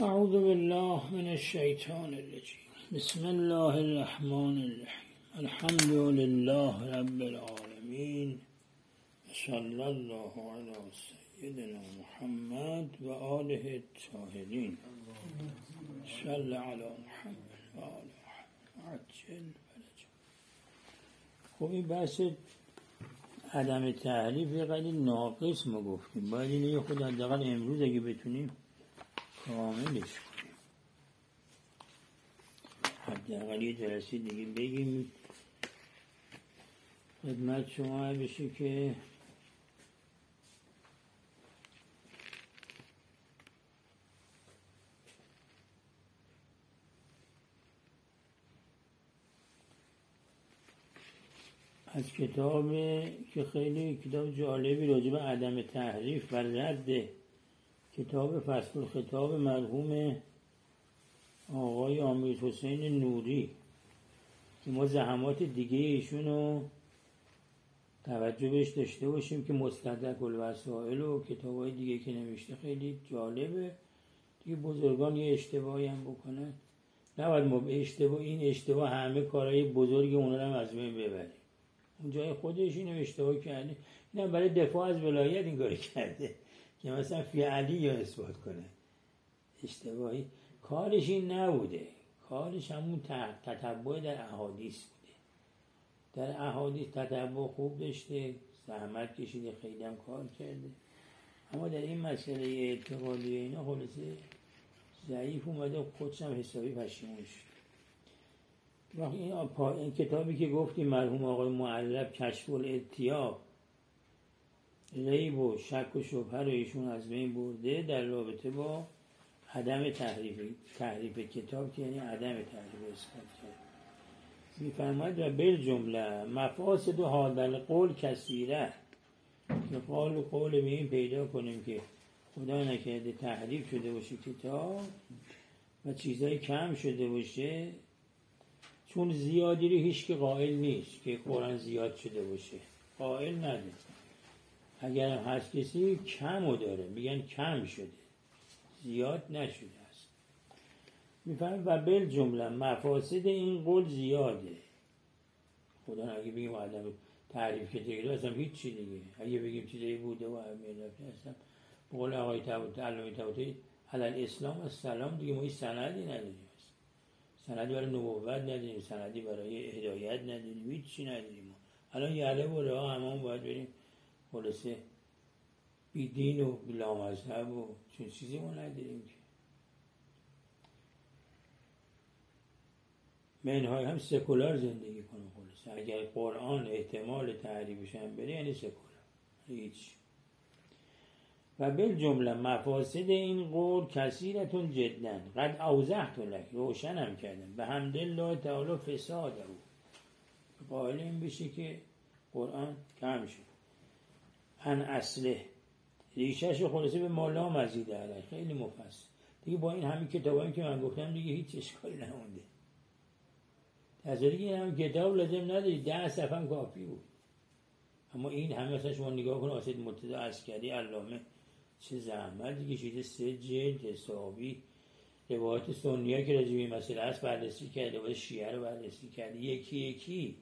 اعوذ بالله من الشیطان الرجیم. بسم الله الرحمن الرحیم. الحمد لله رب العالمین. صلی الله علی سیدنا محمد و آله الطاهرین. صلی علی محمد و آله محمد عجل فرج. خب این بحث عدم تحریف یه قدری ناقص ما گفتیم، باید اینه یه خود حداقل امروز اگه بتونیم کاملش کنیم، حداقل یه جلسه دیگه بگیم خدمت شما بشه که از کتاب که خیلی کتاب جالبی راجع به عدم تحریف و رد کتاب فصل الخطاب مرحوم آقای امیرحسین نوری که ما زحمات دیگه ایشون رو توجه بهش داشته باشیم که مستدرک الوسائل و کتاب‌های دیگه که نوشته خیلی جالبه دیگه. بزرگان یه اشتباهی هم بکنن، نباید ما به این اشتباه همه کارهای بزرگ اونا رو هم از بین ببریم. اون جای خودش اینو اشتباه کرده، اینا برای دفاع از ولایت این کارو کرده که مثلا فی علی یا اثبات کنه. اشتباهی کارش این نبوده، کارش همون تتبع در احادیث بوده. در احادیث تتبع خوب داشته، زحمت کشیده، خیلی هم کار کرده، اما در این مسئله اعتقادی اینا خلاصه ضعیف اومده، خودش هم حسابی پشیمون شد. این کتابی که گفتیم مرحوم آقای معلب کشف الاتیاب، ریب و شک و شبهه رو ایشون از بین برده در رابطه با عدم تحریف کتاب، که یعنی عدم تحریف اثبات کرد. می‌فرماید و بالجمله مفاسد هذا القول کثیره، که قول به این پیدا کنیم که خدا نکرده تحریف شده باشه کتاب و چیزای کم شده باشه، چون زیادی رو هیچ که قائل نیست که قرآن زیاد شده باشه، قائل نداره. اگر هست کسی کم رو داره میگن کم شده، زیاد نشده است. میفهمید و بالجمله مفاسد این قول زیاده. خدا اگه بگیم عدم تعریف کتاب اصلا هیچ چی دیگه، اگه بگیم چیزایی بوده و اهمیت اصلا قول آقای علامه طباطبایی علی الاسلام و السلام دیگه، ما هیچ سندی نداریم، سندی برای نبوت نداریم، سندی برای هدایت نداریم، هیچ چی نداریم. الان یعله و رها همون باید بریم خلاصه بی دین و بلا مذهب و چون چیزی ما نداریم که. منهای هم سکولار زندگی کنه خلاصه. اگر قرآن احتمال تعریفش هم بره یعنی سکولار، هیچ. و بالجمله مفاسد این قول کثیرتون جدا قد اوضحت لک، روشن هم کردم به حمد الله تعالی فساده او، قائل این بشه که قرآن کم شد. ان اصله ریشه‌شو خلاصه به مالا مزید علیه، خیلی مفصل دیگه. با این همین کتابایی که من گفتم دیگه هیچ اشکالی نمونده. تازه دیگه هم کتاب لازم نداری، 10 صفحه هم کافی بود. اما این همه مثلا شما نگاه کن واسه مرتضی عسکری علامه چه زحمتی کشیده، 3 جلد حسابی روایت سنی‌ها که راجع به این مسئله است بررسی کرده، روایت شیعه رو بررسی کرده یکی یکی.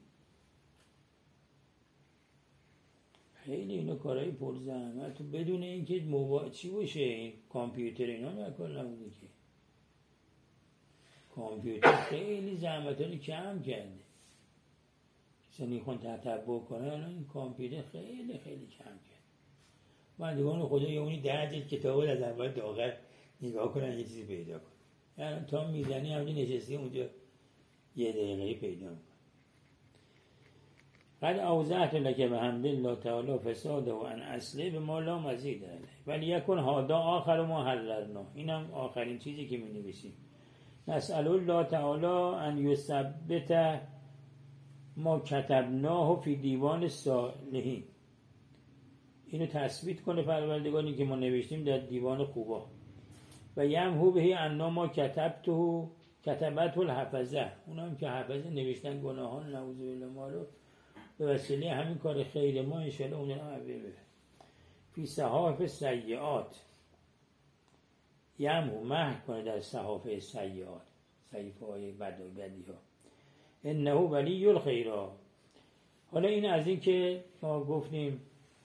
خیلی اینو کارهای پر زحمت و بدون اینکه چی باشه، این کامپیوتر اینا نکن نبوده که. کامپیوتر خیلی زحمت رو کم کرده، کسی خون تتبع کنه. الان این کامپیوتر خیلی خیلی کم کرد. بندگان خدا یه اونی 10 جلد کتاب از اول تا آخر نگاه کنن یه چیزی پیدا کنن. یعنی تا میزنی همونی نشستی اونجا یه دقیقه پیدا میکنه. قد اوضحت لک بحمد الله تعالی فساده و ان اصله به ما لا مزید علیه ولی یکن هادا آخر ما حررنا. اینم آخرین چیزی که می نویسیم. نسأل الله تعالی ان یثبت ما کتبناه فی دیوان الصالحین، اینو تثبیت کنه پروردگاری که ما نوشتیم در دیوان خوبا. و یمحو به انا ما کتبته الحفظه، اونم که حفظه نوشتن گناهان نعوذ بالله ما رو به وسیله همین کار خیر ما انشاءالله اون رو عفو بده. فی صحائف سیئات، یمحو محو کنه در صحافه سیئات، صحیفه های بد و بدی ها. انه ولی الخیرات. حالا این از این که ما گفتیم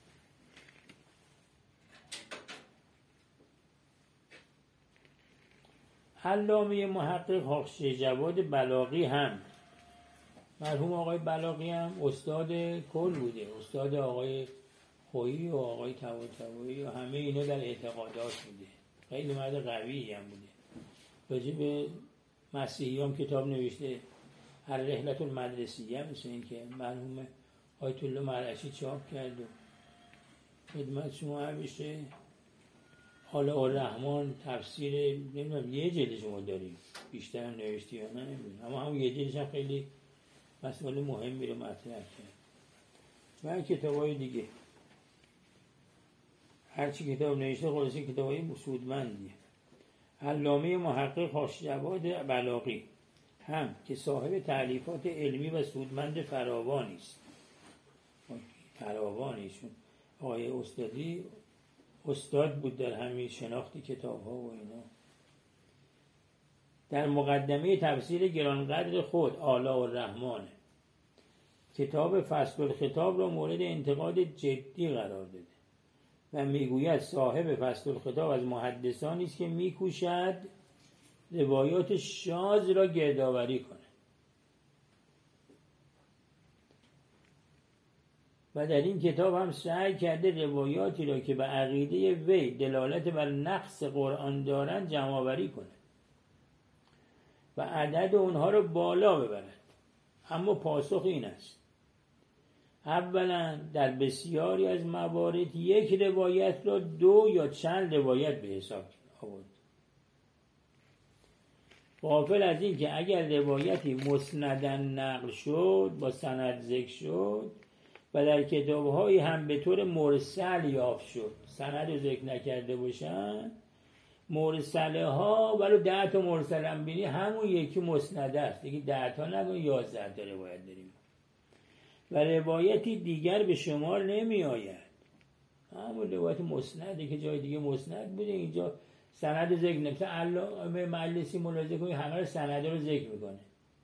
علامه محقق حافظ جواد بلاغی هم، مرحوم آقای بلاغی هم استاد کل بوده، استاد آقای خویی و آقای طباطبایی و همه اینا در اعتقادات بوده، خیلی مرد قوی هم بوده. راجع به مسیحی هم کتاب نوشته، الرحلة المدرسیه، مثل این که مرحوم آیت الله مرعشی چاپ کرد و خدمت شما همیشه. حالا الرحمن تفسیر نمیدونم یه جلد شما داریم، بیشتر هم نوشتی یا نه نمیدونم، اما همون یه جلدش هم خیلی مسئله مهمی رو مطرح کرد. و کتابای دیگه هرچی کتاب نوشته خلاصه کتابای سودمندیه. علامه محقق حافظ جواد بلاغی هم که صاحب تألیفات علمی و سودمند فراوانی است، فراوانیشون آقای استادی استاد بود در همین شناخت کتاب ها و اینا. در مقدمه تفسیر گرانقدر خود آلاء الرحمن کتاب فصل الخطاب را مورد انتقاد جدی قرار داده و میگوید صاحب فصل الخطاب از محدثانی است که میکوشد روایات شاذ را گردآوری کنه و در این کتاب هم سعی کرده روایاتی را که به عقیده وی دلالت بر نقص قرآن دارند جمع‌آوری کنه و عدد اونها را بالا ببرد. اما پاسخ این است: اولا در بسیاری از موارد یک روایت را دو یا چند روایت به حساب آورد، غافل از این که اگر روایتی مسنداً نقل شد، با سند ذکر شد و در کتاب‌های هم به طور مرسل یافت شد، سند رو ذکر نکرده باشن، مرسله ها ولو 10 تا مرسل هم بینی همون یکی مسنده است دیگه، 10 تا نگو 11 تا روایت داریم و روایتی دیگر به شمار نمی آید. همون روایت مسنده که جای دیگه مسند بوده، اینجا سند ذکر نمیشه. علامه مجلسی ملاحظه کنید همه سند رو ذکر میکنه.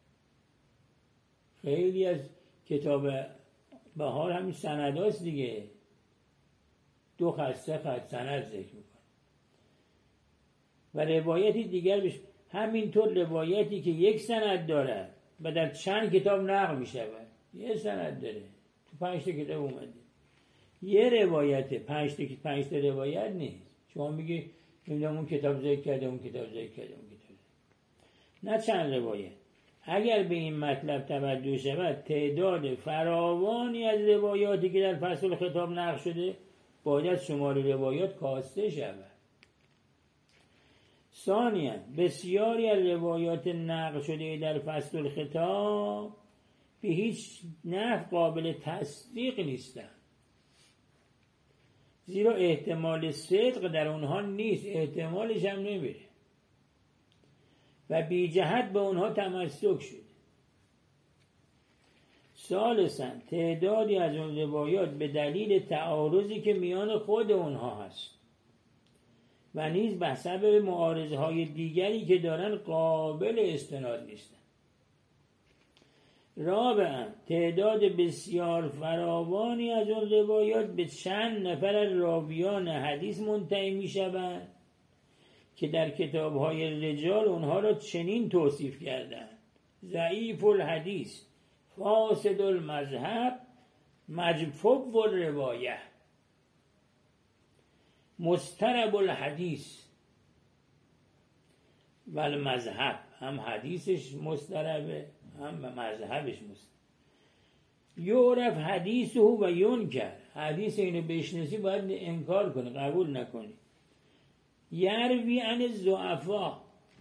خیلی از کتاب بهار همین سند هاست دیگه، 2 خط 3 خط سند ذکر میکنه و روایتی دیگر همینطور روایتی که یک سند دارد و در چند کتاب نقل میشود، یه سند داره تو 5 تا کتاب اومده، یه روایت 5 تا روایت نیست. شما میگی نمیدونم اون کتاب ذکر کرده، اون کتاب ذکر کرده، اون کتاب نه چند روایت. اگر به این مطلب توجه شود، تعداد فراوانی از روایاتی که در فصل خطاب نقل شده باید شمار روایات کاسته شود. ثانیاً بسیاری از روایات نقل شده در فصل خطاب به هیچ نحو قابل تصدیق نیستند، زیرا احتمال صدق در اونها نیست، احتمالش هم نمیره و بی جهت به اونها تمسک شده. ثالثاً تعدادی از اون روایات به دلیل تعارضی که میان خود اونها هست و نیز به سبب معارضه های دیگری که دارن قابل استناد نیستن. رابعاً تعداد بسیار فراوانی از اون روایات به چند نفر از راویان حدیث منتهی می شوند که در کتاب های رجال اونها را چنین توصیف کردند: ضعیف الحدیث، فاسد المذهب، مجفوف الروایه، مضطرب الحدیث و المذهب. هم حدیثش مضطربه هم مذهبش مضطرب. یعرف حدیثه و ینکر، حدیث اینو بشناسی باید انکار کنی، قبول نکنی. یروی عن الضعفاء،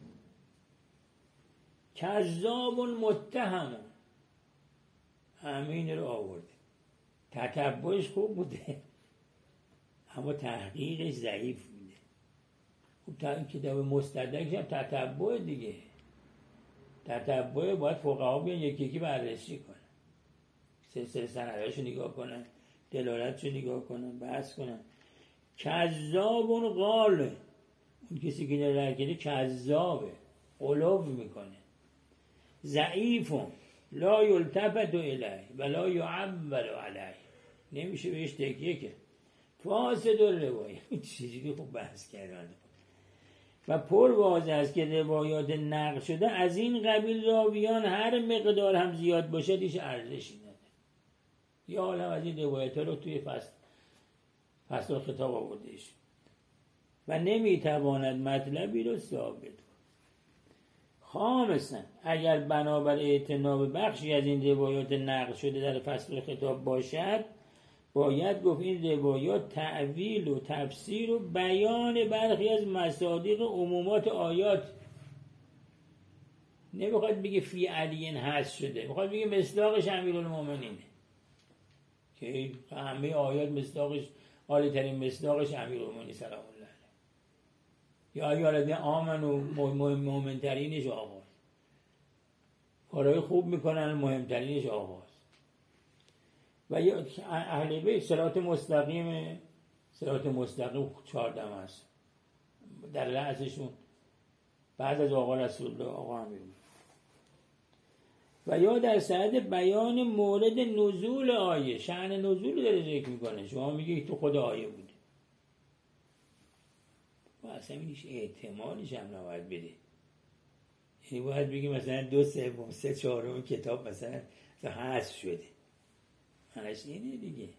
کذاب متهم، همین رو آورده. تتبعش خوب بوده اما تحقیقش ضعیف بوده. خب تا این کتاب مستدرکش هم تتبع دیگه، تتبع باید فقها بیان یکی یکی بررسی کنن، سلسله سندهاشو نگاه کنن، دلالتشو نگاه کنن، بحث کنن. کذاب قال، اون کسی که داره رد کرده کذابه، غلو میکنه. ضعیفون لا یلتفت الیه ولا یعول علیه، نمیشه بهش تکیه که. فاسد الروایه، چیزی خوب بحث کردن. و پر واضح است که روایات نقل شده از این قبیل راویان هر مقدار هم زیاد باشه هیچ ارزشی نداره. یا عالم از این روایت ها رو توی فصل خطاب آوردهش و نمیتواند مطلبی رو ثابت کند. خامساً اگر بنابر اعتنا بخشی از این روایات نقل شده در فصل خطاب باشد، باید گفت این روایات تأویل و تفسیر و بیان برخی از مصادیق عمومات آیات. نمیخواد بگه فی علیین هست شده، میخواد بگه مصداقش امیرالمومنینه که همه آیات مصداقش، عالی ترین مصداقش امیرالمومنین سلام الله علیه. یا ایها الذین آمنوا مؤمن ترینش آغاز، کارهای خوب میکنن، مهمترینش آغاز. و یا اهل بیت صراط مستقیم 14 هست در رأسشون بعد از آقا رسول الله آقا امیر. و یا در سند بیان مورد نزول آیه، شأن نزول داره ذکر میکنه، شما میگی تو خود آیه بوده و اصلا اینش احتمالش هم نباید بده. یعنی باید بگی مثلا 2/3 کتاب مثلا حذف شده، معنیش اینه دیگه.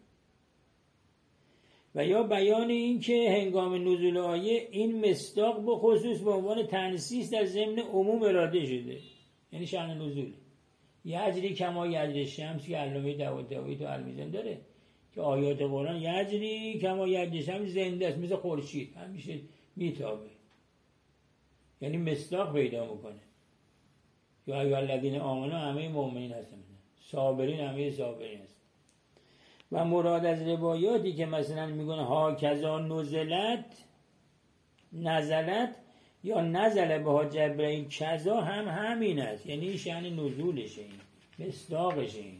و یا بیان این که هنگام نزول آیه این مصداق به خصوص به عنوان تنصیص در ضمن عموم اراده شده، یعنی شأن نزول. یجری کما یجری شمس که علامه داوودی تو المیزان داره که آیات قرآن یجری کما یجری شمس زنده است، مثل خورشید همیشه میتابه، یعنی مصداق پیدا میکنه. یا ایها الذین آمنوا همه مؤمنین هستن، صابرین همه صابرین هستن. و مراد از روایاتی که مثلا میگن ها کذا نزلت یا نزل بها جبرئیل کذا هم همین است، یعنی شأن نزولشه، این مصداقشه. این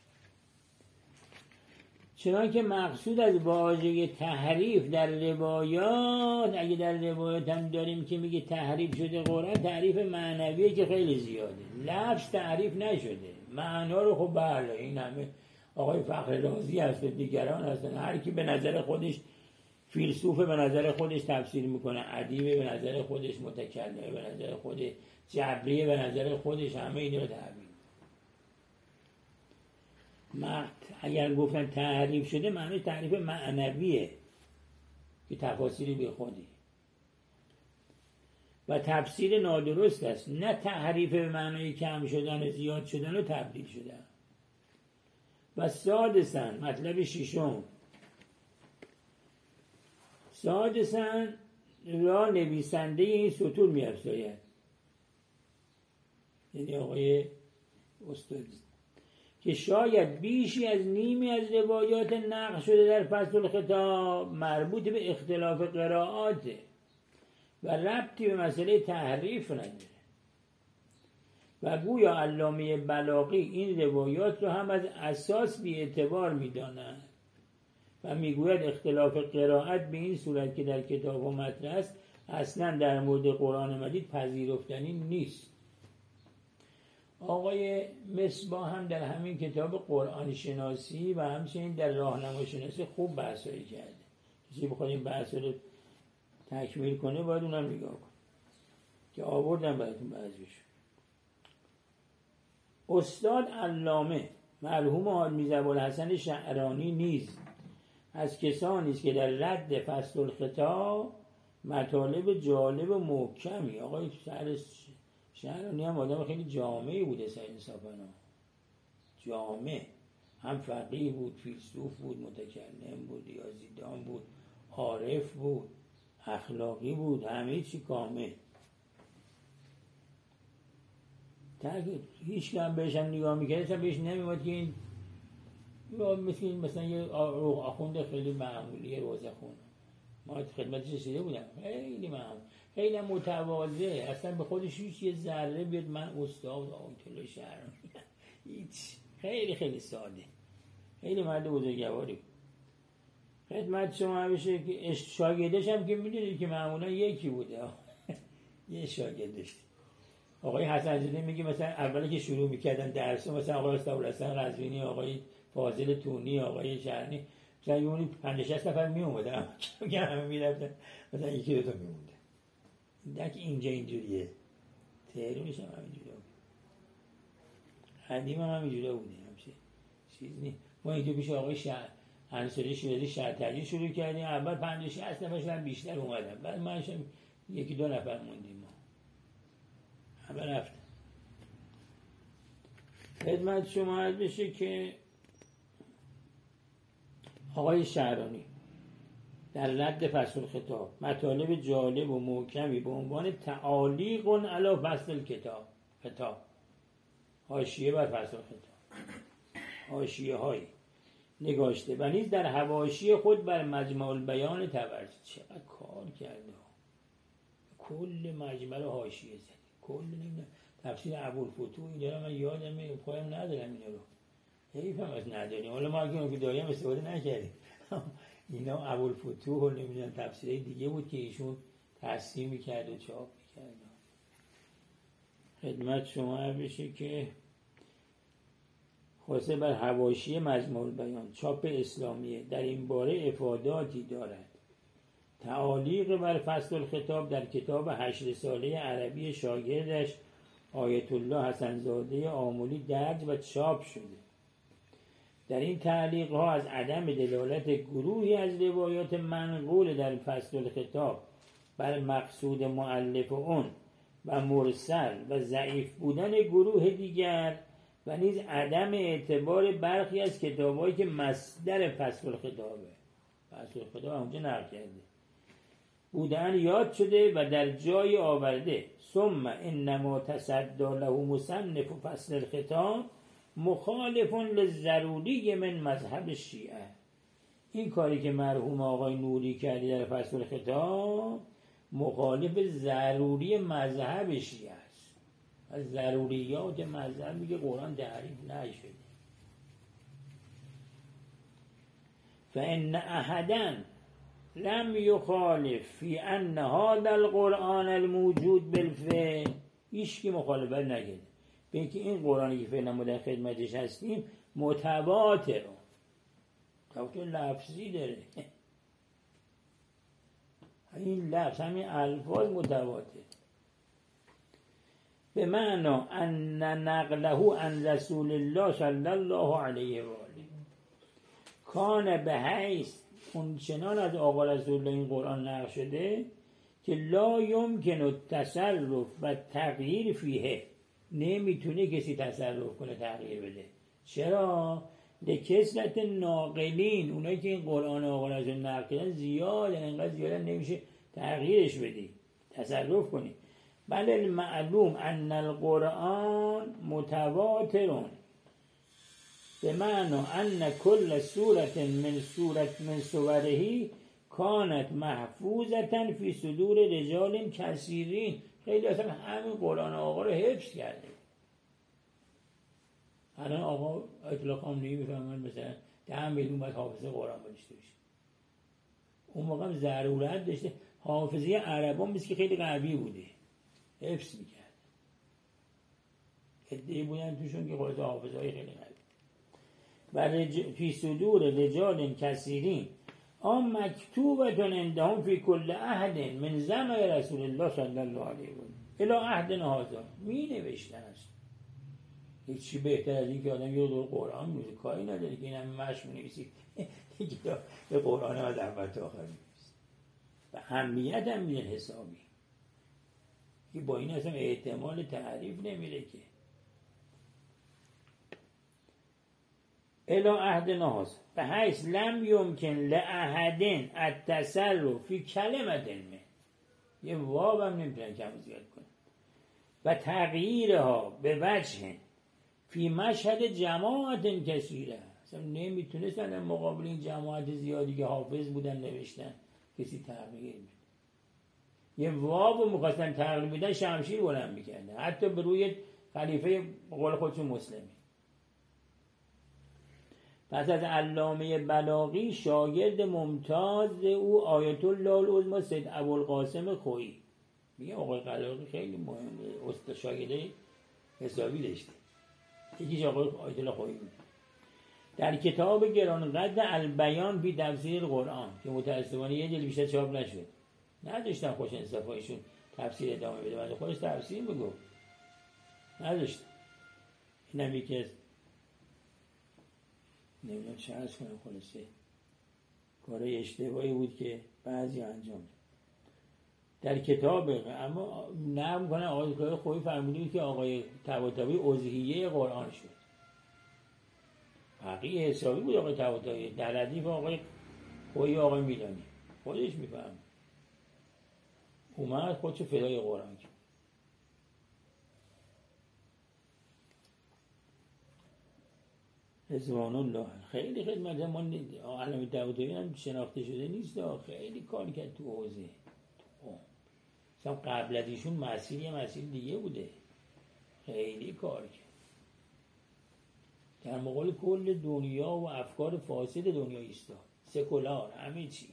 چنانکه مقصود از واژه تحریف در روایات، اگه در روایات هم داریم که میگه تحریف شده قرآن، تحریف معنویه که خیلی زیاده، لفظ تحریف نشده، معنا رو خب بله این همه آقای فخر رازی هست و دیگران هستن، هر کی به نظر خودش فیلسوفه به نظر خودش تفسیر میکنه، ادیبه به نظر خودش، متکلمه به نظر خودش، جبریه به نظر خودش، همه اینا رو تعبیر. اگر گفتن تحریف شده معنی تحریف معنویه که تفاسیری به خودی و تفسیر نادرست است، نه تحریف به معنی کم شدن و زیاد شدن و تبدیل شدن. و سادساً مطلب ششم، سادساً را نویسنده این سطور می افزاید، یعنی آقای استادی، که شاید بیشی از نیمی از روایات نقل شده در فصل خطاب مربوط به اختلاف قرائاته و ربطی به مسئله تحریف نداره. و گویا علامه بلاغی این روایات رو هم از اساس بی اعتبار می‌داند و میگوید اختلاف قرائت به این صورت که در کتاب مطرح است اصلا در مورد قرآن مجید پذیرفتنی نیست. آقای مصباح هم در همین کتاب قرآن شناسی و همچنین در راهنما شناسی خوب بحثایی کرده. کسی بخواد این بحث رو تکمیل کنه باید اونم نگاه کنه که آوردم براتون بعضیش. استاد علامه مرحوم حاج میرزا ابوالحسن شعرانی نیز از کسانی است که در رد فصل الخطاب مطالب جالب و محکمی، آقای شعرانی هم آدم خیلی جامعی بوده، انصافا جامع، هم فقیه بود، فیلسوف بود، متکلم بود، ریاضیدان بود، عارف بود، اخلاقی بود، همه چی کامل. هیچ که هم بهش هم نگاه میکرد بهش نمیمد که این مثلا یه آخوند خیلی معمولی روزخون، ما خدمتش رسیده بودم، خیلی معمول، خیلی متواضع، اصلا به خودش هیچ یه ذره بیاد من استاد آیت شهرانی، هیچ، خیلی خیلی ساده، خیلی مرد بزرگواری. خدمت شما بشه که شاگردش هم که میدونید که معمولا یکی بوده یه شاگرد داشت. آقای حسن زاده میگه مثلا اولی که شروع میکردن درس مثلا آقای استادالحسن قزوینی، آقای فاضل تونی، آقای شرنی، مثلا یونی 50-60 نفر میومدن که همه میرفتن، مثلا یکی دو تا میمونده. درک اینجا اینجوریه، تهرونش هم همینجوریه بود، قدیم هم همینجوریه بوده، همشه چیز نیست. ما اینجا پیش آقای انصاری شیرازی شرطرجی شروع کردیم، اول 50-60 نفر بیشتر اومدن، بعد منش یکی دو نفر موندیم، ما همه رفتن. خدمت شما عرض بشه که آقای شعرانی در رد فصل الخطاب مطالب جالب و محکمی به عنوان تعالیق علی فصل الخطاب، حاشیه بر فصل الخطاب، حاشیه های نگاشته و نیز در حواشی خود بر مجمع البیان تبرزی. چقدر کار کرده، کل مجمع رو حاشیه زد، کل تفسیر ابوالفتوح اینجا من یادم پایم ندارم اینا رو، حیف هم از نداریم، حالا ما اگه اون که داریم استفاده نکردیم اینا ابوالفتوح و نمیدونم تفسیرهای دیگه بود که ایشون تصحیح میکرد و چاپ میکرد. خدمت شما بشه که خاصه بر حواشی مجمع البیان چاپ اسلامیه در این باره افاداتی دارد. تعالیق بر فصل الخطاب در کتاب 8 رساله عربی شاگردش آیت الله حسن زاده آملی درج و چاپ شده. در این تعلیق ها از عدم دلالت گروهی از روایات منقول در فصل الخطاب بر مقصود مؤلف اون و مرسل و ضعیف بودن گروه دیگر و نیز عدم اعتبار برخی از کتابایی که مصدر فصل الخطابه، فصل الخطاب اونجا نقل کرده بودن یاد شده و در جای آورده. ثم انما تصدی له مصنف فصل الخطاب مخالف للضروری من مذهب شیعه. این کاری که مرحوم آقای نوری کردی در فصل الخطاب مخالف ضروری مذهب شیعه است. از ضروریات مذهب میگه قرآن تعریف نشده. فإن أحدا لم يخالف في أن هذا القرآن الموجود بالفعل، هیچ کی مخالفت نکرده به اینکه این قرآنی که فعلا ما در خدمتش هستیم متواتر، تواتر لفظی داره، این لفظ همین الفاظ متواتر، به معنی ان نقله عن رسول الله صلی الله علیه و آله کان به حیث اون چنان از آقا رسول الله این قرآن نقل شده که لا یمکن التصرف و تغییر فیه، نمیتونه کسی تصرف کنه تغییر بده. چرا؟ لکثرت ناقلین، اونایی که این قرآن آقا رسول نقل کردن زیاده، انقدر زیاده نمیشه تغییرش بدی، تصرف کنی. بل المعلوم ان القرآن متواترون به معنی ان کل سورت من سورهی کانت محفوظتا فی صدور رجال کثیرین. خیلی اصلا همین قرآن آقا رو حفظ کرده. الان آقا آیت الله خامنه‌ای میفهمن مثلا 10 میلیون باید حافظه قرآن داشته باشه، اون موقع هم ضرورت داشته. حافظه عربان مثل که خیلی قوی بوده، حفظ میکرد، ادعی بودن توشون که خودت حافظه های خیلی قوی و فی صدور رجال کثیرین آن مکتوبتون عندهم فی کل عهد من زمان رسول الله صلی الله علیه و الی عهد هذا، می نوشتن است. هیچی بهتر از این که آدم یه دور قرآن می‌نویسه، کاری نداره که این همه مشق می‌نویسی یه قرآن از اول تا آخر می‌نویسی و اهمیت هم میدن حسابی که با این اصلا احتمال تعریف نمیره که. الی عهد هذا به حیث لم یمکن لاحد التصرف فی کلمة من، یه واو هم نمیتونن کم زیاد کنن، و تغییرها به وجه فی مشهد جماعت کثیره، اصلا نمیتونستن مقابل این جماعت زیادی که حافظ بودن نوشتن کسی تغییر بده. یه واو میخواستن تغییر بدن شمشیر بلند میکردن، حتی به روی خلیفه قول خودشون مسلمی. پس از علامه بلاغی شاگرد ممتاز او آیت الله العظمی سید ابوالقاسم خویی. میگه آقای بلاغی خیلی مهم، استاد شاگرد حسابی داشته. یکیش آقای آیت الله خویی بود. در کتاب گرانقدر البیان فی تفسیر القرآن که متأسفانه یه جلد بیشتر چاپ نشد، نداشتن خوش انصافایشون تفسیر ادامه بده، بعد خودش تفسیر میگفت، نداشتن. اینم یکی از نمیدونم چه عرض کنم، خلاصه کارهای اشتباهی بود که بعضی انجام داد در کتاب. اما نرم کنم آقای خویی فرمودید که آقای طباطبایی اضحیه قرآن شد. فقیه حسابی بود آقای طباطبایی، در ردیف آقای خویی آقای میلانی خودش میفهم اومد خودشو فدای قرآن کرد. رضوان الله خیلی خدمت ما علامه طباطبایی هم شناخته شده نیست، خیلی کار کرد تو حوزه. مثلا قبل از ایشون مسیر یه مسیر دیگه بوده، خیلی کار کرد در مقابل کل دنیا و افکار فاسد دنیا ایستاد، سکولار، همه چی،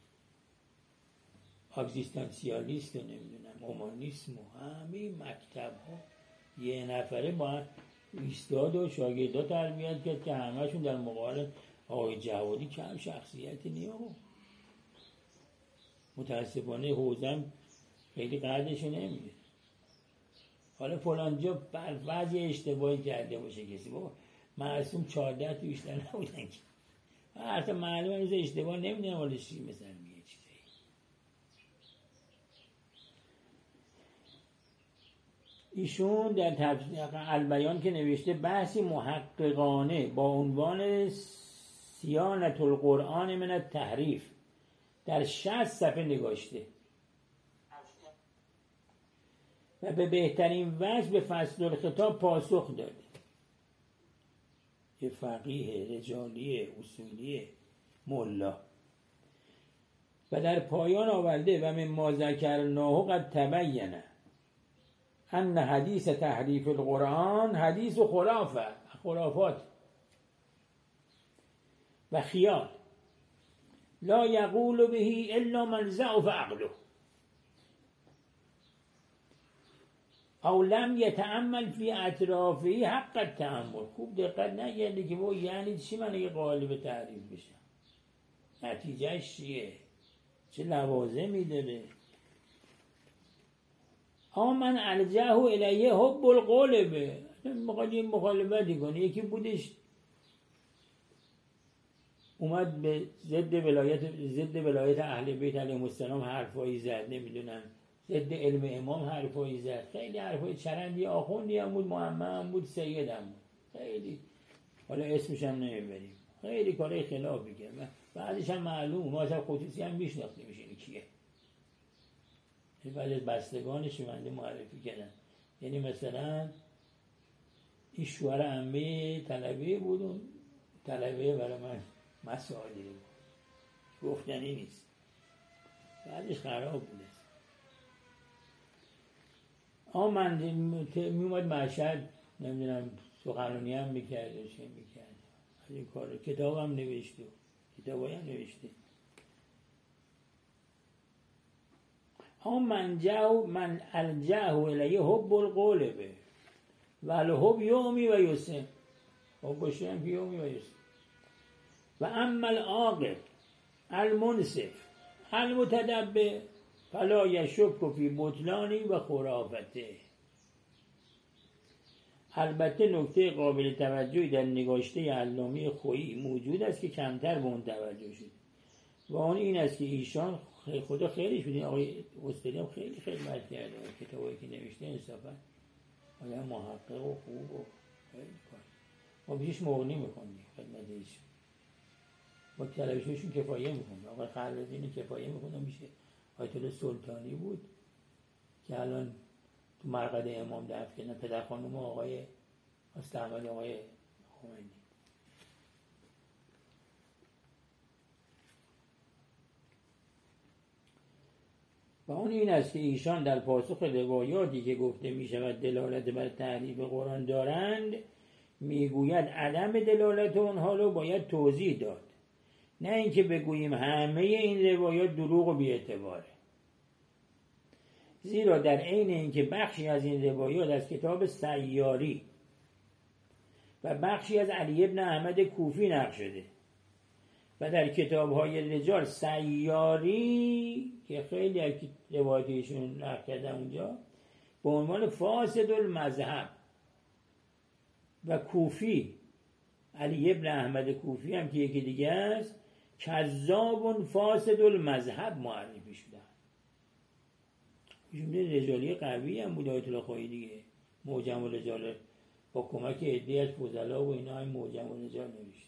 اگزیستانسیالیست و نمیدونم اومانیسم و همه مکتب ها یه نفره باید ایستاد و شاگردا تربیت کرد که همهشون در مقابل آقای جوادی کم شخصیتی نیا. متاسفانه حوزم خیلی قدرشو نمیده. حالا فلانجا بعضی اشتباهی کرده باشه کسی، بابا معصوم 14 تا بیشتر نبودن که حتی معلومه روز اشتباه نمیدونم ولی چی مثلا میگه چیزی. ایشون در تفسیر البیان که نوشته بحثی محققانه با عنوان صیانة القرآن من التحریف در 60 صفحه نگاشته و به بهترین وجه به فصل الخطاب پاسخ داده. یه فقیه رجالیه اصولیه ملا و در پایان آورده و مما ذکرناه قد تبین ان حدیث تحریف القرآن حدیث خرافات و خیال لا یقول به الا من ضعف عقله او لم یتأمل فی اطرافه حق التأمل. خوب دقت نکرده که با یعنی چی من اگه قالب تعریف بشم، نتیجهش چیه، چه لوازمی داره. من الجه الیه حب القول به میخواد یه مخالفتی کنه. یکی بودش اومد به ضد ولایت اهل بیت علیهم السلام حرفایی زد، نمیدونم ضد علم امام حرفایی زد، خیلی حرفای چرندی، آخوندی هم بود، معمم هم بود، سید هم بود، خیلی حالا اسمش هم نمیبریم، خیلی کارهای خلافی کرد. بعدش هم معلوم ما اصلا خصوصی هم میشناختیم این کیه. بعد از بستگانش منده معرفی کردن. یعنی مثلا این شوهر عمه طلبه بود، اون طلبه برای من مسائلی بود، گفتنی نیست، بعدش خراب بود. من میومد مشهد، نمیدونم سخنرانی هم میکرد و چه میکرد، از این کار کتاب هم نوشته، کتابایی هم نوشته. من الجه الیه حب القول به و الحب یومی و یسم، حب باشه هم که یومی و یسم. و اما العاقل المنصف المتدبر فلا یشک فی بطلانی و خرافته. البته نکته قابل توجهی در نگاشته علامه خویی موجود است که کمتر به اون توجه شد و اون این است که ایشان خدا خیلیش بدین، آقای استادی هم خیلی خدمت کرده، کتابایی که نوشته انصافا آدم محقق و خوب و خیلی کار. ما بیشش مغنی میکنیم خدمت ایشون، با طلبشون کفایه میکنیم. آقای خلدین کفایه میکنم میشه. آیت الله سلطانی بود که الان تو مرقد امام دفن کردن، پدر خانم آقای استعمال آقای خمینی. و اون این است که ایشان در پاسخ روایاتی که گفته می شود دلالت بر تحریف قرآن دارند میگوید عدم دلالت اونها رو باید توضیح داد، نه اینکه بگوییم همه این روایات دروغ و بی‌اعتباره. زیرا در عین اینکه بخشی از این روایات از کتاب سیاری و بخشی از علی ابن احمد کوفی نقل شده و در کتاب‌های رجال سیاری که خیلی از روایاتشون نقل کردن اونجا به عنوان فاسد المذهب و کوفی علی ابن احمد کوفی هم که یکی دیگه است کذاب فاسد المذهب معرفی شدن. جمله رجالی قوی هم بود آیت الله خایی دیگه. معجم الرجال با کمک عده‌ای از فضلا و اینا هم معجم الرجال نوشت.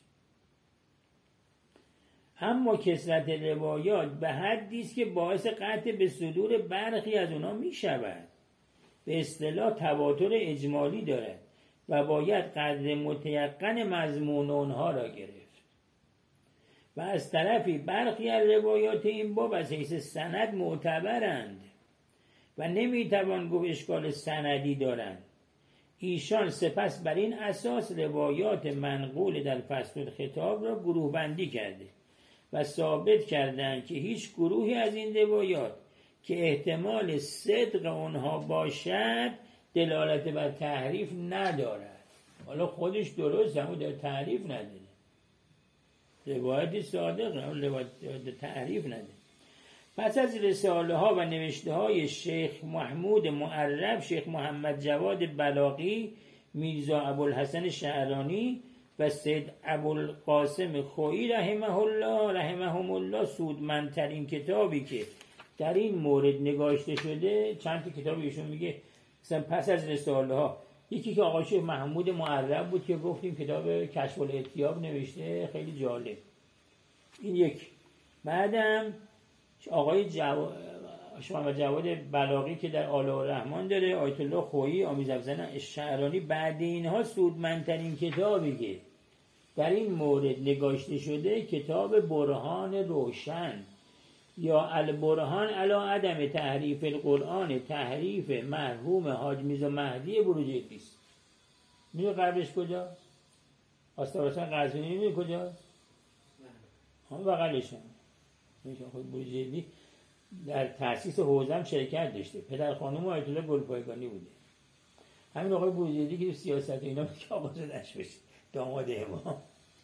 اما کثرت روایات به حدی است که باعث قطع به صدور برخی از اونها می شود. به اصطلاح تواتر اجمالی دارد و باید قدر متیقن مضمون اونها را گرفت. و از طرفی برخی از روایات این باب از حیث سند معتبرند و نمیتوان گفت اشکال سندی دارند. ایشان سپس بر این اساس روایات منقول در فصل الخطاب را گروه بندی کرده و ثابت کردند که هیچ گروهی از این روایات که احتمال صدق آنها باشد دلالت بر تحریف ندارد. حالا خودش درست اما در تحریف نداره، روایت صادقه اما روایت تحریف نداره. پس از رساله ها و نوشته های شیخ محمود معرب، شیخ محمد جواد بلاغی، میرزا ابوالحسن شعرانی و سید ابوالقاسم خویی رحمهم الله سودمندترین کتابی که در این مورد نگاشته شده، چند تا کتاب ایشون میگه مثلا پس از رساله ها، یکی که آقای شیخ محمود معرب بود که گفتیم کتاب کشف الاعتیاب نوشته، خیلی جالب این یک. بعدم آقای محمد جواد بلاغی که در آلاء الرحمن داره، آیت الله خویی، آمیز افزن شعرانی. بعد اینها سودمندترین کتابی که در این مورد نگاشته شده کتاب برهان روشن یا البرهان علی عدم تحریف القرآن، تحریف مرحوم حاج میرزا مهدی بروجردی است. میدونی قبلش کجا؟ آستارحسین قزوینی میدونی کجا؟ هم بغلش هم. میشه خود بروجردی در تأسیس حوزه هم شرکت داشته، پدر خانم آیت الله گلپایگانی بوده. همین آقای بروجردی که سیاست اینا که آغاز داشت بشه، داماد امام.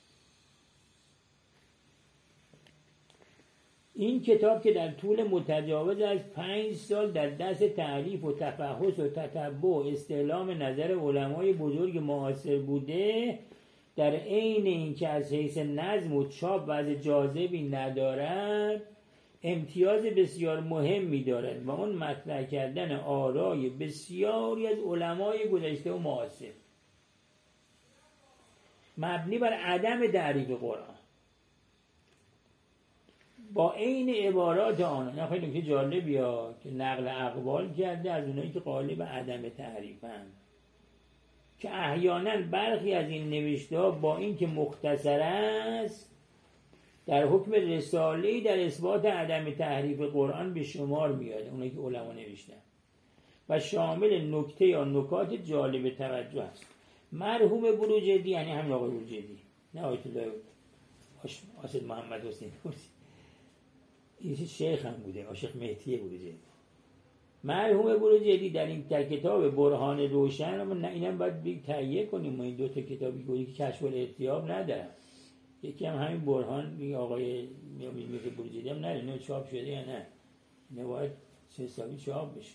این کتاب که در طول متجاوز از 5 سال در دست تعریف و تفحص و تتبع و استعلام نظر علمای بزرگ معاصر بوده، در عین اینکه از حیث نظم و چاپ وضع جاذبی ندارد، امتیاز بسیار مهمی دارد و اون مطرح کردن آرای بسیاری از علمای گذشته و معاصر مبنی بر عدم تعریف قرآن با عین عبارات آنها. خیلی نکته جالبی ها که نقل اقوال کرده از اونایی که قالب عدم تعریفن، که احیانا برخی از این نوشته ها با این که مختصر است در حکم رساله‌ای در اثبات عدم تحریف قرآن به شمار میاد، اونایی که علما نوشتن، و شامل نکته یا نکات جالب توجه است. مرحوم بروجردی، یعنی همین آقای بروجردی، نه آیت الله حسین محمد حسین این شیخ هم بوده، عاشق مهدی بروجردی. مرحوم بروجردی در این کتاب برهان روشن، اما اینم باید تهیه کنیم، ما این دو تا کتابی گویی که کشف الاعتیاب نداره، یکی هم همین برهان آقای میرزا بروجردی هم نداره، نه چاپ شده یا نه، اینه باید حسابی چاپ بشه.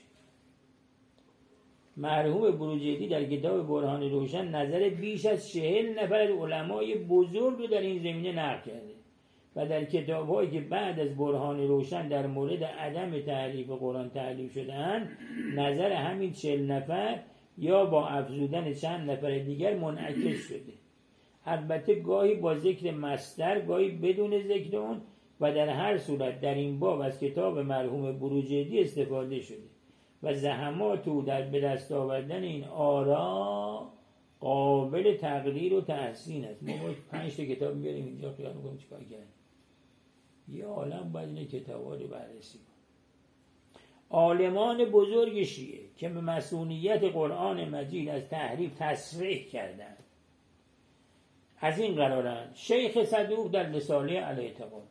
مرحوم بروجردی در کتاب برهان روشن نظر بیش از 40 نفر از علمای بزرگ رو در این زمینه نقل کرده و در کتاب‌هایی که بعد از برهان روشن در مورد عدم تحریف قرآن تألیف شده‌اند، نظر همین 40 نفر یا با افزودن چند نفر دیگر منعکس شده، البته گاهی با ذکر مصدر، گاهی بدون ذکر اون، و در هر صورت در این باب از کتاب مرحوم بروجردی استفاده شده و زحمات او در به دست آوردن این آرا قابل تقدیر و تحسین است. ما باید 5 تا کتاب میاریم اینجا خیال میکنیم چیکار کردیم، یه عالم باید این کتابا رو بررسی کنیم. عالمان بزرگ شیعه که به مسئولیت قرآن مجید از تحریف تصریح کردند از این قرارند شیخ صدوق در رساله الاعتقاد،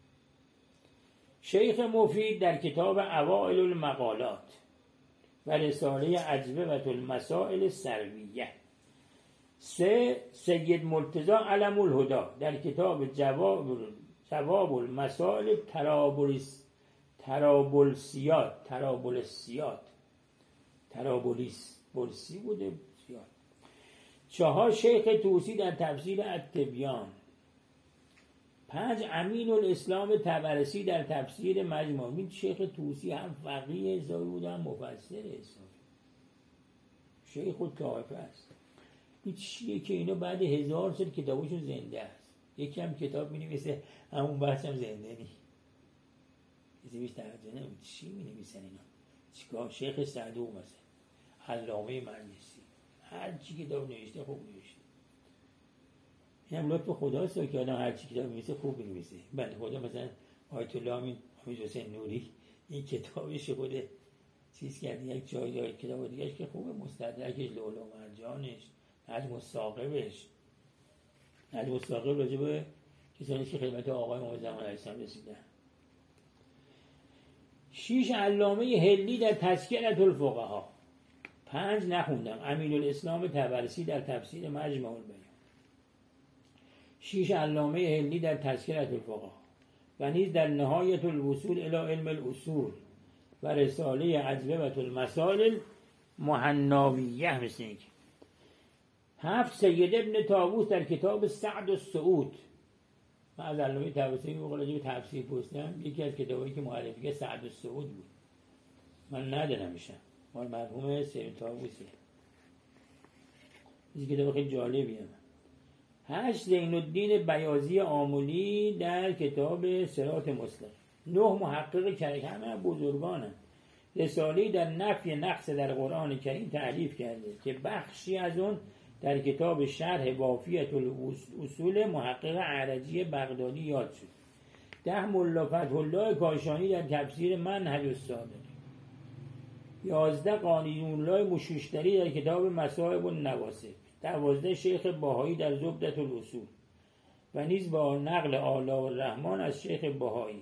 شیخ مفید در کتاب اوائل المقالات و رساله اجوبة المسائل السرویه. 3 سید مرتضی علم الهدی در کتاب جواب المسائل ترابلسی بوده زیاد. 4 شیخ طوسی در تفسیر التبیان. 5 امین الاسلام طبرسی در تفسیر مجموع. این شیخ طوسی هم فقیه حسابی بوده هم مفسر حسابی، شیخ الطائفه است. این چیه که اینا بعد 1000 سال کتابشون زنده است. یکی هم کتاب می‌نویسه همون بحث هم زنده نیست، کسی بیش توجه نمی‌کنه چی می‌نویسن اینا. چیکار؟ شیخ صدوق مثلا، علامه مجلسی، هر چی کتاب نوشته خوب نوشته. این هم لطف خداست که آدم هر چی کتاب می‌نویسه خوب می‌نویسه. بنده خدا مثلا آیت الله امین حسین نوری این کتابش خود چیز کرد، یک جای کتاب دیگه‌اش که خوبه، مستدرکش، لؤلؤ و مرجانش، نجم الثاقبش، نجم الثاقب راجع به کسانی که خدمت آقای امام زمان علیه السلام رسیدن. 6 علامه هلی در تذکرة الفقها. 5 نخوندم، امین الاسلام طبرسی در تفسیر مجمع البیان. 6 علامه هلی در تذکرة الفقها و نیز در نهایت الوصول الی علم الاصول و رساله اجوبة المسائل المحناویه. مثل اینکه 7 سید ابن طاووس در کتاب سعد السعود. من از علامه طبرسی راجع به تفسیر پرسیدم، یکی از کتابایی که معرفی کرد سعد السعود بود، من ندارمشم، مال مرحوم سید طاووسه. این کتاب خیلی جالبیه. 8 زین الدین بیاضی آملی در کتاب صراط مستقیم. 9 محقق کرک، همه بزرگانند، رساله‌ای در نفی نقص در قرآن کریم تألیف کرده که بخشی از اون در کتاب شرح وافیة الاصول محقق اعرجی بغدادی یاد شد. 10 ملا فتح الله کاشانی در تفسیر منهج الصادق. 11 قانون الله مشوشتری در کتاب مصائب النواسب. 12 شیخ بهایی در زبدة الاصول و نیز با نقل آلاء الرحمن از شیخ بهایی.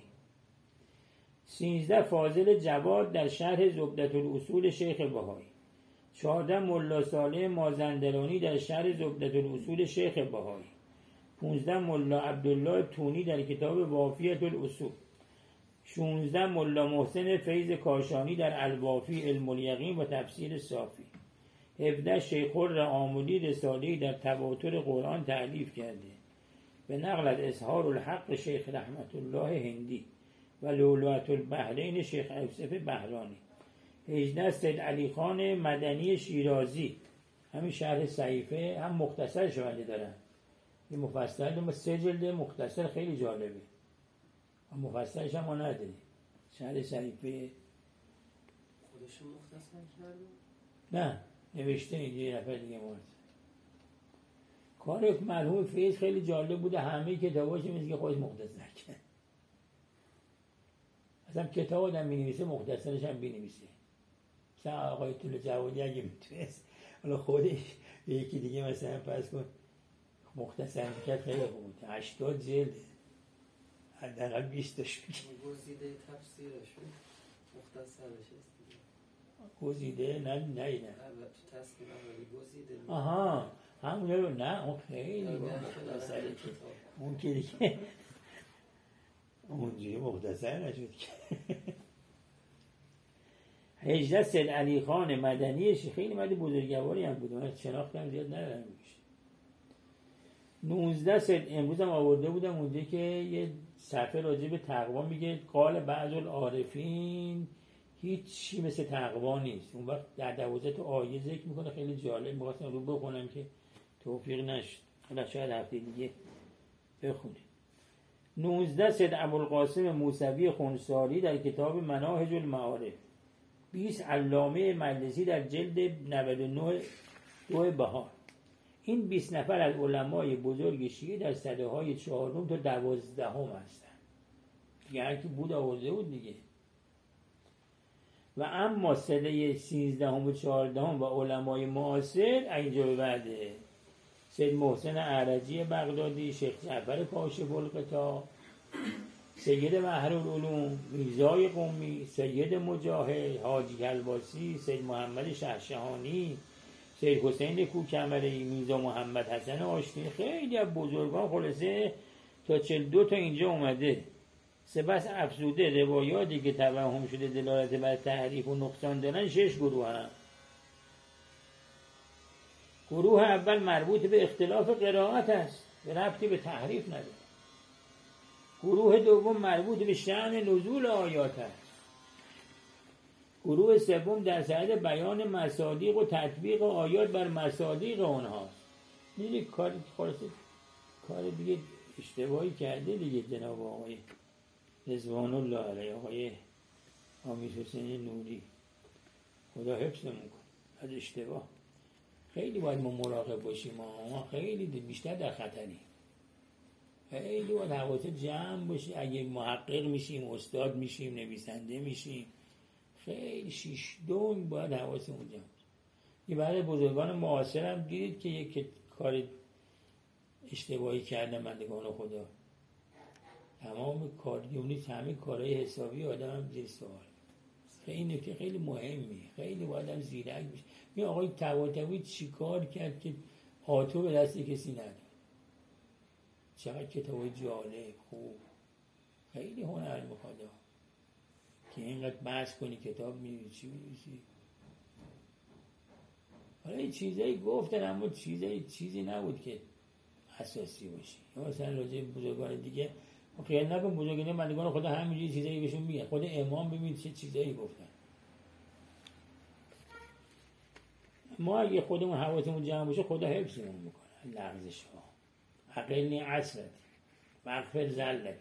13 فاضل جواد در شرح زبدة الاصول شیخ بهایی. 14 ملا صالح مازندرانی در شرح زبدة الاصول شیخ بهایی. 15 ملا عبدالله تونی در کتاب وافیة الاصول. 16 ملا محسن فیض کاشانی در الوافی علم الیقین و تفسیر صافی. 17 شیخ آملی رساله‌ای در تواتر قرآن تألیف کرده به نقل از اظهار الحق شیخ رحمت الله هندی و لؤلؤة البحرین شیخ یوسف بهرانی. 18 سید علی خان مدنی شیرازی، همین شرح صحیفه هم مختصر شونده دارن، این مفصل دارم 3 جلد مختصر خیلی جالبه، مفصلش هم ما نداریم. شرح صحیفه خودشون مختصر کرده؟ نه، نوشته اینجا یه نفر دیگه مورد. کار مرحوم فیض خیلی جالب بوده، همه کتاباش میگه که خودش مختصر کرد. اصلا کتاب آدم می‌نویسه مختصرش هم بنویسه. مثلا آقای طول جوادی اگه میتونست حالا خودش یکی دیگه مثلا فرض کن مختصر میکرد خیلی خوب بود. 80 جلد حداقل 20 تاش گزیده تفسیرشون مختصرش است دیگه. گزیده نه تو تصمیم اولی گزیده. آها همون رو نه اون خیلی مختصره که اون که دیگه اونجوری مختصر نشد که. 18 سید علی خان مدنی خیلی مرد بزرگواری هم بود، من شناختم زیاد ندارم. 19 سید امروز هم آورده بودم اونجا که یه صفحه راجع به تقوا میگه قال بعض العارفین هیچی مثل تقوا نیست. اون وقت در 12 تا آیه ذکر میکنه، خیلی جالب، می‌خواستم رو بخونم که توفیق نشد، حالا شاید هفته دیگه بخونیم. 19 سید ابوالقاسم موسوی خنساری در کتاب مناهج المعارف. 20 علامه مجلسی در جلد 99 دو بهار. این 20 نفر از علمای بزرگ شیعه در سده‌های 4 تا 12 هستند. دیگه هر کی بود آورده بود دیگه. و اما سده 13 و 14 و علمای معاصر اینجا به بعده سید محسن اعرجی بغدادی، شیخ جعفر کاشف الغطا، سید بحرالعلوم، میرزای قمی، سید مجاهد، حاجی کلباسی، سید محمد شهشهانی، سید حسین کوکمری، میرزا محمد حسن آشتی، خیلی از بزرگان خلاصه تا 42 تا اینجا اومده. سپس افزوده روایاتی که توهم شده دلالت بر تحریف و نقصان دارن 6 گروه هم. گروه اول مربوط به اختلاف قرائت است، به ربطی به تحریف نداره. گروه دوم مربوط به شأن نزول آیات است. گروه سوم در صدد بیان مصادیق و تطبیق آیات بر مصادیق آنهاست. می‌دونی کار دیگه اشتباهی کرده دیگه جناب آقای رضوان الله علیه، آقای حامد حسین نوری، خدا حفظمون کنه از اشتباه. خیلی باید ما مراقب باشیم، ما خیلی بیشتر در خطریم. خیلی باید حواست جمع باشه. اگه محقق میشیم، استاد میشیم، نویسنده میشیم، خیلی شیش دون باید حواسمون جمع باشه. یه برای بزرگان معاصر هم دیدید که یک کار اشتباهی کردن بندگان خدا. تمام کاریونی، همه کارهای حسابی آدم هم زیر سوال. خیلی نکته خیلی مهمی، خیلی باید هم زیرک بشه. این آقای طباطبایی چی کار کرد که آتو به دست کسی نداد؟ چقدر کتابای جالب، خوب، خیلی هنر میخواد که اینقدر بحث کنی کتاب می‌نویسی. حالا این چیزایی گفتن اما چیزی نبود که اساسی باشی. مثلا راجع بزرگان دیگه خیال نکن بزرگان بندگان خدا همینجوری چیزایی بهشون میگن. خود امام ببین چه چیزایی گفتن. ما اگه خودمون حواسمون جمع باشه خدا حفظمون میکنه. لغزش ها عقلنی عصرت مغفر زلت.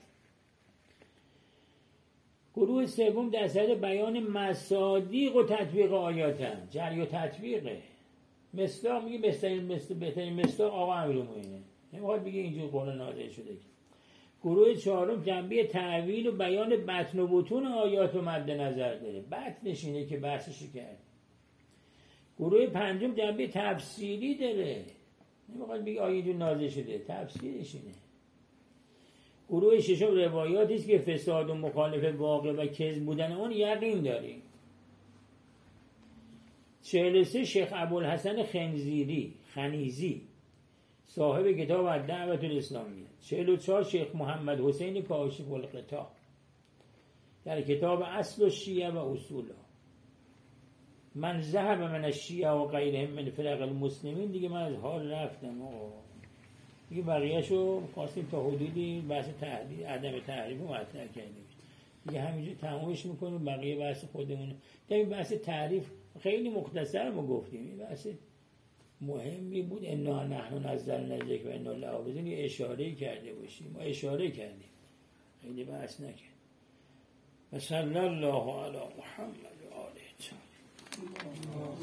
گروه سوم در صدد بیان مصادیق و تطبیق آیات هم. جری و تطبیقه. مصداق میگه بهترین مصداق آقا امیرالمومنینه. نمیخواد بگه اینجور قرآن نازل شده. گروه چهارم جنبه تعویل و بیان بطن و بطون آیات رو مد نظر داره. بطنش اینه که بحثش کرد. گروه پنجم جنبه تفسیری داره. نمیخواد بگه آیه اینجور نازل شده. تفسیرش اینه. گروه ششم روایاتی است که فساد و مخالف واقع و کذب بودن اون یقین داریم. 43 شیخ ابوالحسن خنیزی صاحب کتاب الدعوة الاسلامیه. 44 شیخ محمد حسین کاشف الغطا در کتاب اصل الشیعه و اصولها. من ذهب من الشیعه و غیرهم من فرق المسلمین. دیگه من از حال رفتم دیگه بقیه‌شو خواستیم تا حدودی بحث تحریف، عدم تحریف رو مطرح کردیم. دیگه همینجوری تمامش میکنیم. بقیه بحث خودمونه. این بحث تعریف خیلی مختصر ما گفتیم. این بحث مهمی بود. انا نحن نزلنا الذکر و انا له حافظون. یه اشاره کرده باشیم. ما اشاره کردیم، خیلی بحث نکردیم. و صلی الله علی محمد و آله.